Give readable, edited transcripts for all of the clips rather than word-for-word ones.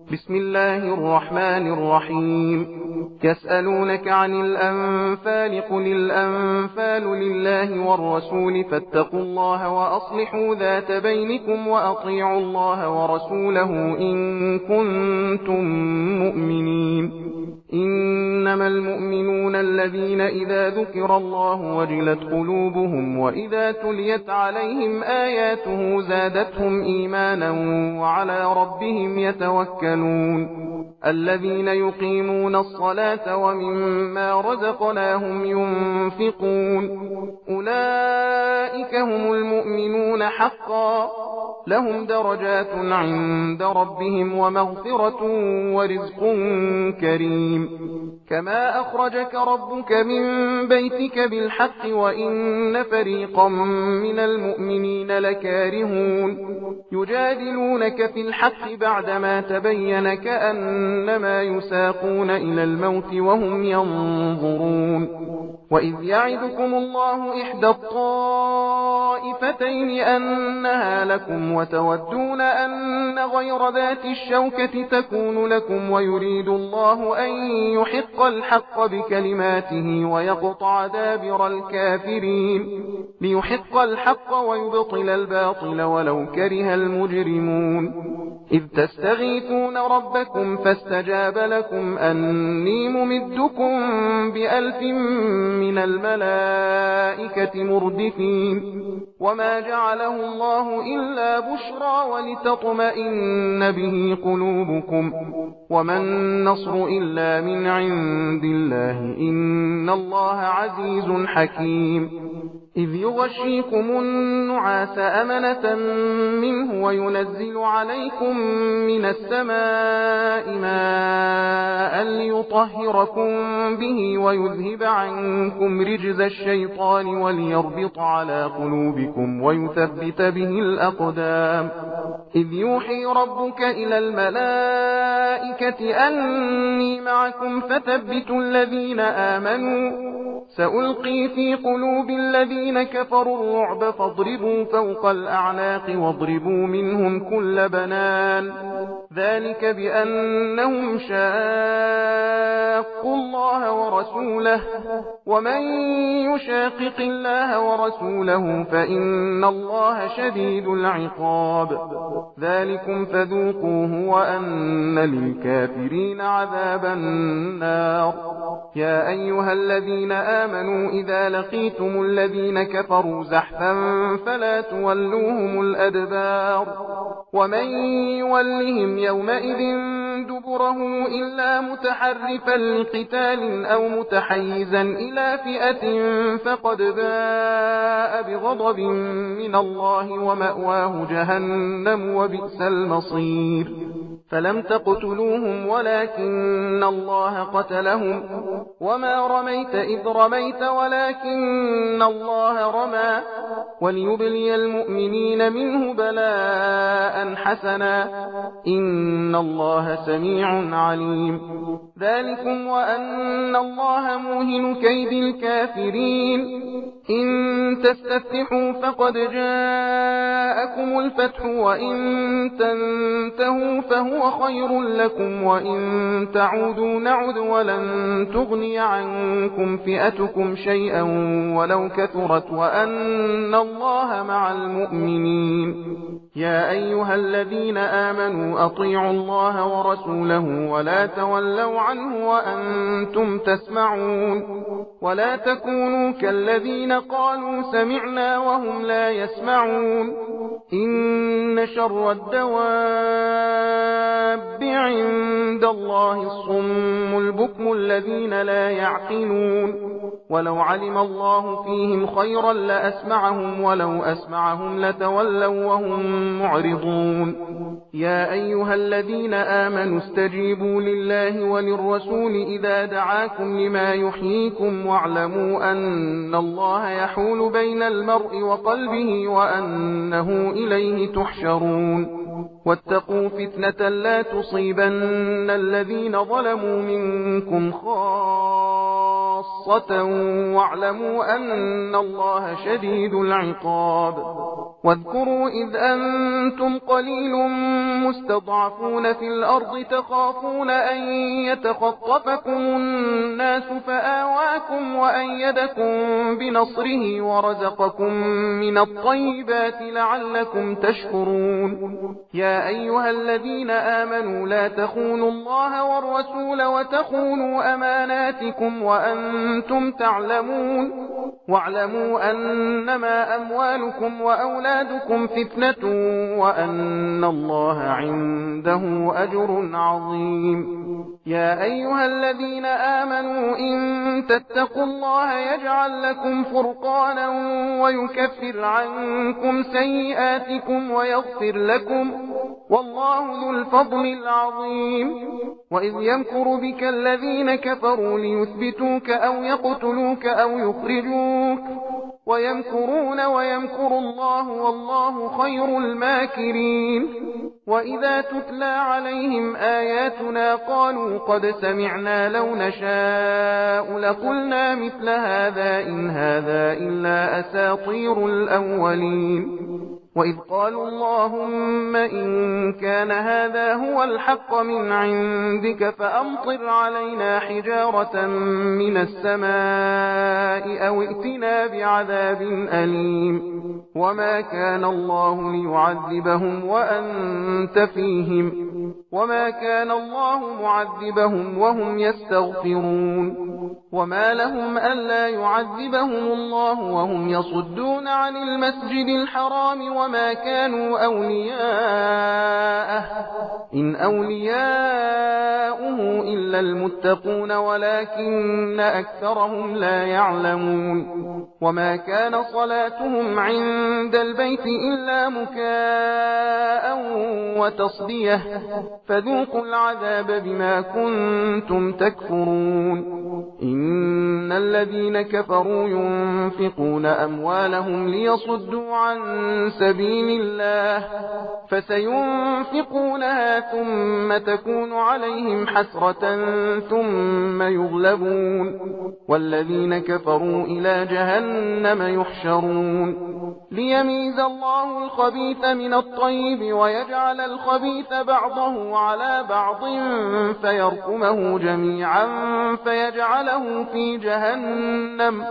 بسم الله الرحمن الرحيم. يسألونك عن الأنفال قل الأنفال لله والرسول فاتقوا الله وأصلحوا ذات بينكم وأطيعوا الله ورسوله إن كنتم مؤمنين. إنما المؤمنون الذين إذا ذكر الله وجلت قلوبهم وإذا تليت عليهم آياته زادتهم إيمانا وعلى ربهم يتوكلون. الذين يقيمون الصلاة ومما رزقناهم ينفقون أولئك هم المؤمنون حقا لهم درجات عند ربهم ومغفرة ورزق كريم. كما أخرجك ربك من بيتك بالحق وإن فريقا من المؤمنين لكارهون يجادلونك في الحق بعدما تبين كأنما يساقون إلى الموت وهم ينظرون. وإذ يعدكم الله إحدى الطائفتين أنها لكم وتودون أن غير ذات الشوكة تكون لكم ويريد الله أن يحق الحق بكلماته ويقطع دابر الكافرين ليحق الحق ويبطل الباطل ولو كره المجرمون. إذ تستغيثون ربكم فاستجاب لكم أني ممدكم ب1000 من الملائكة مردفين وما جعله الله إلا بشرى ولتطمئن به قلوبكم وما النصر إلا من عند الله إن الله عزيز حكيم. إذ يغشيكم النعاس أمنة منه وينزل عليكم من السماء ماء ليطهركم به ويذهب عنكم رجز الشيطان وليربط على قلوبكم ويثبت به الأقدام. إذ يوحي ربك إلى الملائكة أني معكم فثبتوا الذين آمنوا سألقي في قلوب الذين كفروا الرعب فاضربوا فوق الأعناق واضربوا منهم كل بنان ذلك بأنهم شاقوا الله ورسوله ومن يشاقق الله ورسوله فإن الله شديد العقاب. ذلكم فذوقوه وأن للكافرين عذاب النار. يا أيها الذين آمنوا إذا لقيتم الذين كفروا زحفا فلا تولوهم الأدبار ومن يولهم يومئذ دبره إلا متحرفا لقتال أو متحيزا إلى فئة فقد باء بغضب من الله ومأواه جهنم وبئس المصير. فلم تقتلوهم ولكن الله قتلهم وما رميت إذ رميت ولكن الله رمى وليبلي المؤمنين منه بلاء حسنا إن الله سميع عليم. ذلكم وأن الله موهن كيد الكافرين. إن تستفتحوا فقد جاءكم الفتح وإن تنتهوا فهو خير لكم وإن تعودوا نعد ولن تغني عنكم فئتكم شيئا ولو كثرت وأن الله مع المؤمنين. يا أيها الذين آمنوا أطيعوا الله ورسوله ولا تولوا عنه وأنتم تسمعون ولا تكونوا كالذين قالوا سمعنا وهم لا يسمعون. إن شر الدواب عند الله الصم البكم الذين لا يعقلون ولو علم الله فيهم خيرا لأسمعهم ولو أسمعهم لتولوا وهم معرضون. يا أيها الذين آمنوا استجيبوا لله وللرسول إذا دعاكم لما يحييكم واعلموا أن الله يحول بين المرء وقلبه وأنه إليه تحشرون. واتقوا فتنة لا تصيبن الذين ظلموا منكم خاصة واعلموا أن الله شديد العقاب. واذكروا إذ أنتم قليل مستضعفون في الأرض تخافون أن يتخطفكم الناس فآواكم وأيدكم بنصره ورزقكم من الطيبات لعلكم تشكرون. يا أيها الذين آمنوا لا تخونوا الله والرسول وتخونوا أماناتكم وأنتم تعلمون. واعلموا أنما أموالكم وأولادكم فتنة وأن الله عنده أجر عظيم. يا أيها الذين آمنوا إن تتقوا الله يجعل لكم فرقانا ويكفر عنكم سيئاتكم ويغفر لكم والله ذو الفضل العظيم. وإذ يمكر بك الذين كفروا ليثبتوك أو يقتلوك أو يخرجوك ويمكرون ويمكر الله والله خير الماكرين. وإذا تتلى عليهم آياتنا قالوا قد سمعنا لو نشاء لقلنا مثل هذا إن هذا إلا أساطير الأولين. وإذ قالوا اللهم إن كان هذا هو الحق من عندك فأمطر علينا حجارة من السماء أو ائتنا بعذاب أليم. وما كان الله ليعذبهم وأنت فيهم وما كان الله معذبهم وهم يستغفرون. وما لهم ألا يعذبهم الله وهم يصدون عن المسجد الحرام وما كانوا أولياءه إن أولياؤه إلا المتقون ولكن أكثرهم لا يعلمون. وما كان صلاتهم عند البيت إلا مكاء وتصدية فذوقوا العذاب بما كنتم تكفرون. إن الذين كفروا ينفقون أموالهم ليصدوا عن سبيل الله فسينفقونها ثم تكون عليهم حسرة ثم يغلبون والذين كفروا إلى جهنم يحشرون. ليميز الله الخبيث من الطيب ويجعل الخبيث بعضه على بعض فيركمه جميعا فيجعله في جهنم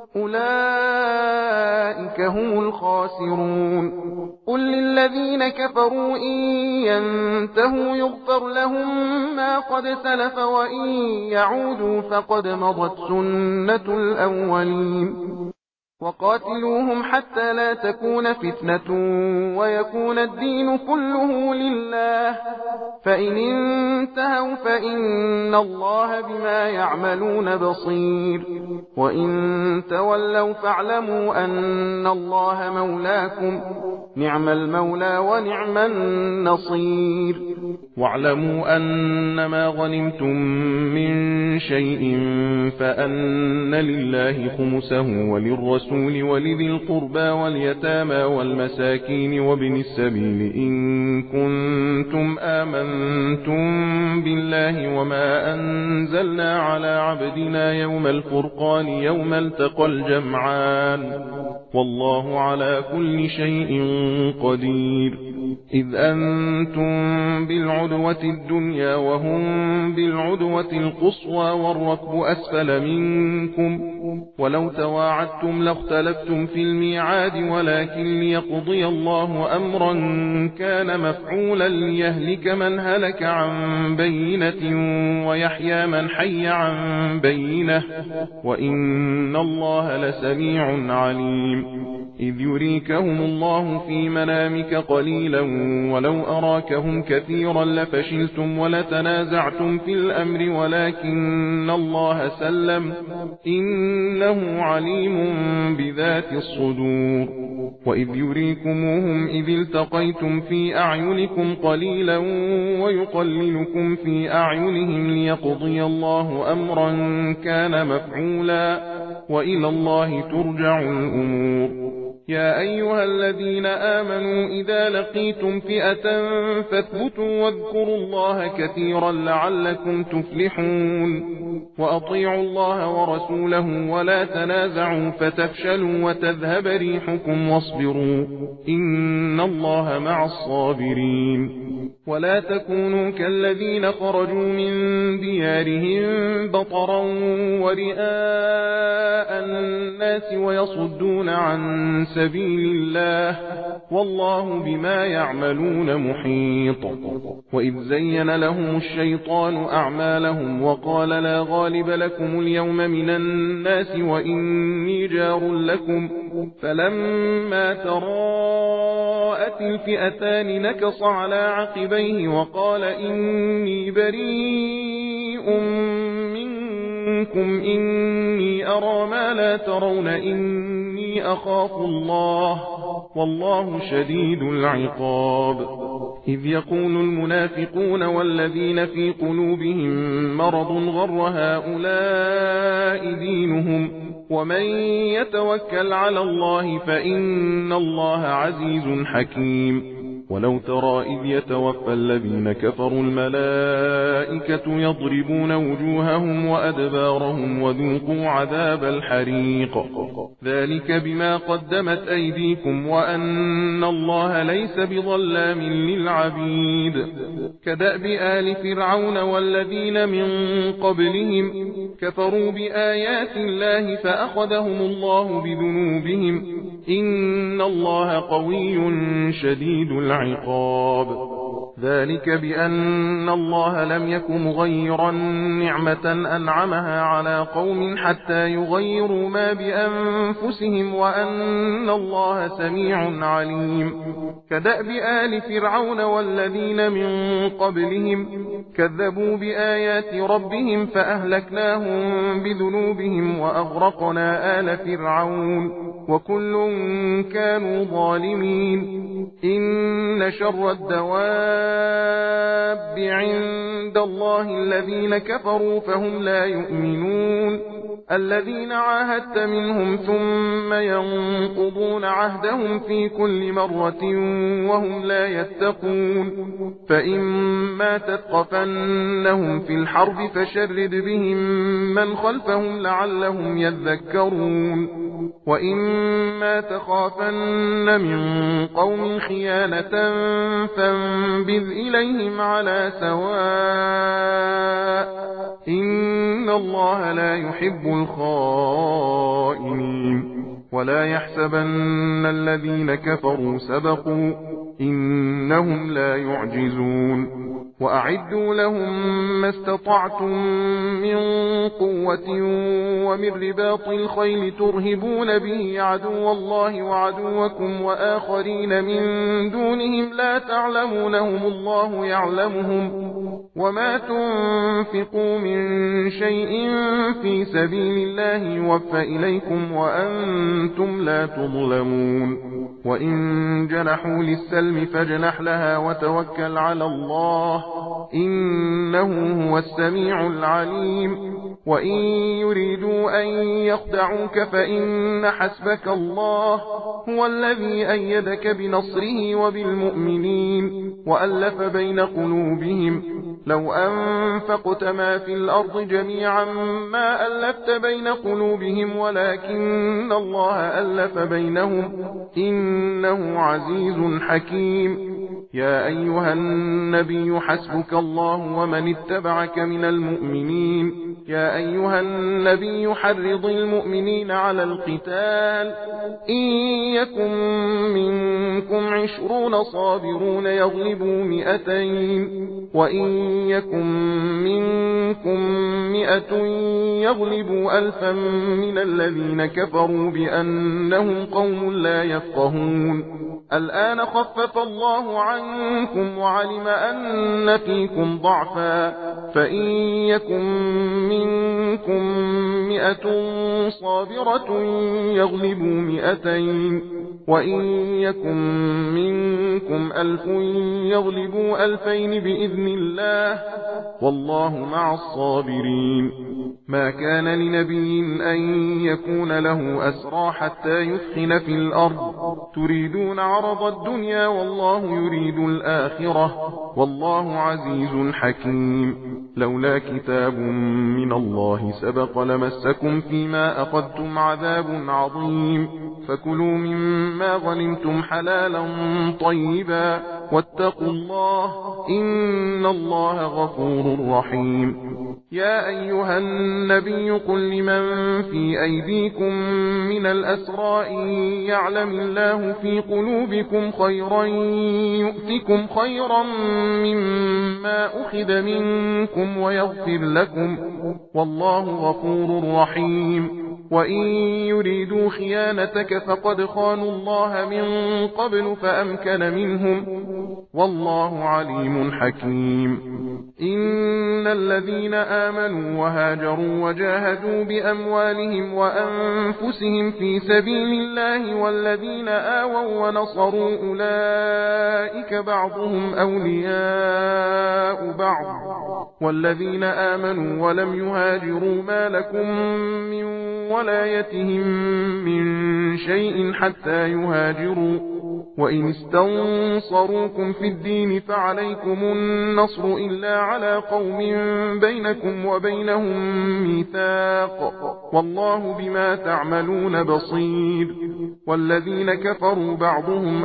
أولئك هم الخاسرون. قل للذين كفروا إن ينتهوا يغفر لهم ما قد سلف وإن يعودوا فقد مضت سنة الأولين. وقاتلوهم حتى لا تكون فتنة ويكون الدين كله لله فإن انتهوا فإن الله بما يعملون بصير. وإن تولوا فاعلموا أن الله مولاكم نعم المولى ونعم النصير. واعلموا أنما غنمتم من شيء فأن لله خمسه وللرسول ولذي القربى واليتامى والمساكين وابن السبيل إن كنتم آمنتم بالله وما أنزلنا على عبدنا يوم الفرقان يوم التقى الجمعان والله على كل شيء قدير. إذ أنتم بالعدوة الدنيا وهم بالعدوة القصوى والركب أسفل منكم ولو تواعدتم لاختلفتم في الميعاد ولكن ليقضي الله أمرا كان مفعولا ليهلك من هلك عن بينة ويحيى من حي عن بينة وإن الله لسميع عليم. إذ يريكهم الله في منامك قليلا ولو أراكهم كثيرا لفشلتم ولتنازعتم في الأمر ولكن الله سلم إنه عليم بذات الصدور. وإذ يريكموهم إذ التقيتم في أعينكم قليلا ويقللكم في أعينهم ليقضي الله أمرا كان مفعولا وإلى الله ترجع الأمور. يا أيها الذين آمنوا إذا لقيتم فئة فاثبتوا واذكروا الله كثيرا لعلكم تفلحون وأطيعوا الله ورسوله ولا تنازعوا فتفشلوا وتذهب ريحكم واصبروا إن الله مع الصابرين ولا تكونوا كالذين خرجوا من ديارهم بطرا ورئاء الناس ويصدون عن سبيل الله والله بما يعملون محيط وإذ زين لهم الشيطان أعمالهم وقال لا غالب لكم اليوم من الناس وإني جار لكم فلما تراءت الفئتان نكص على عقبيه وقال إني بريء منكم إني أرى ما لا ترون إني أخاف الله والله شديد العقاب إذ يقول المنافقون والذين في قلوبهم مرض غر هؤلاء دينهم ومن يتوكل على الله فإن الله عزيز حكيم ولو ترى إذ يتوفى الذين كفروا الملائكة يضربون وجوههم وأدبارهم وذوقوا عذاب الحريق ذلك بما قدمت أيديكم وأن الله ليس بظلام للعبيد كدأب آل فرعون والذين من قبلهم كفروا بآيات الله فأخذهم الله بذنوبهم إن الله قوي شديد العقاب ذلك بأن الله لم يك مغيرا نعمة أنعمها على قوم حتى يغيروا ما بأنفسهم وأن الله سميع عليم كدأب آل فرعون والذين من قبلهم كذبوا بآيات ربهم فأهلكناهم بذنوبهم وأغرقنا آل فرعون وكل كانوا ظالمين إن شر الدواب عند الله الذين كفروا فهم لا يؤمنون الذين عاهدت منهم ثم ينقضون عهدهم في كل مرة وهم لا يتقون فإما تثقفنهم في الحرب فشرد بهم من خلفهم لعلهم يذكرون وإما تخافن من قوم خيانة فانبذ إليهم على سواء إن الله لا يحب الخائنين ولا يحسبن الذين كفروا سبقوا إنهم لا يعجزون وأعدوا لهم ما استطعتم من قوة ومن رباط الخيل ترهبون به عدو الله وعدوكم وآخرين من دونهم لا تعلمونهم الله يعلمهم وما تنفقوا من شيء في سبيل الله يوفى إليكم وأنتم لا تظلمون وإن جنحوا للسلم فاجنح لها وتوكل على الله إنه هو السميع العليم وإن يريدوا أن يخدعوك فإن حسبك الله هو الذي أيدك بنصره وبالمؤمنين وألف بين قلوبهم لو أنفقت ما في الأرض جميعا ما ألفت بين قلوبهم ولكن الله ألف بينهم إنه عزيز حكيم يا أيها النبي حسبك الله ومن اتبعك من المؤمنين يا أيها النبي حرض المؤمنين على القتال إن يكن منكم 20 صابرون يغلبوا 200 وإن يكن منكم 100 يغلبوا 1000 من الذين كفروا بأنهم قوم لا يفقهون الآن خفف الله عنكم وعلم أن فيكم ضعفا فإن يكن منكم 100 صابرة يغلبوا 200 وإن يكن منكم 1000 يغلبوا 2000 بإذن الله والله مع الصابرين. ما كان لنبي أن يكون له أسرى حتى يثخن في الأرض تريدون عرض الدنيا والله يريد الآخرة والله عزيز حكيم. لولا كتاب من الله سبق لمسكم فيما أخذتم عذاب عظيم فكلوا مما غنمتم حلالا طيبا واتقوا الله إن الله غفور رحيم. يا أيها النبي قل لمن في أيديكم من الأسرى إن يعلم الله في قلوبكم خيرا يؤتكم خيرا مما أخذ منكم ويغفر لكم والله غفور رحيم. وإن يريدوا خيانتك فقد خانوا الله من قبل فأمكن منهم والله عليم حكيم. إن الذين آمنوا وهاجروا وجاهدوا بأموالهم وأنفسهم في سبيل الله والذين آووا ونصروا أولئك بعضهم أولياء بعض والذين آمنوا ولم يهاجروا ما لكم من ولايتهم من شيء حتى يهاجروا وإن استنصروكم في الدين فعليكم النصر إلا على قوم بينكم وبينهم ميثاق والله بما تعملون بصير. والذين كفروا بعضهم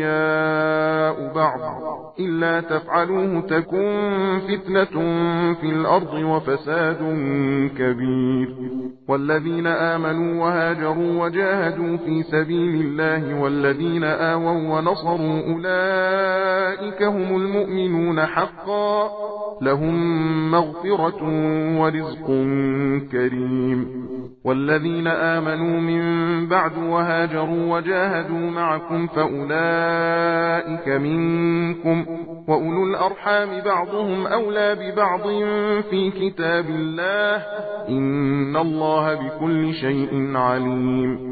أولياء بعض إلا تفعلوه تكن فتنة في الأرض وفساد كبير. والذين آمنوا وهاجروا وجاهدوا في سبيل الله والذين آووا ونصروا أولئك هم المؤمنون حقا لهم مغفرة ورزق كريم. والذين آمنوا من بعد وهاجروا وجاهدوا معكم فأولئك منكم وأولو الأرحام بعضهم أولى ببعض في كتاب الله إن الله بكل شيء عليم.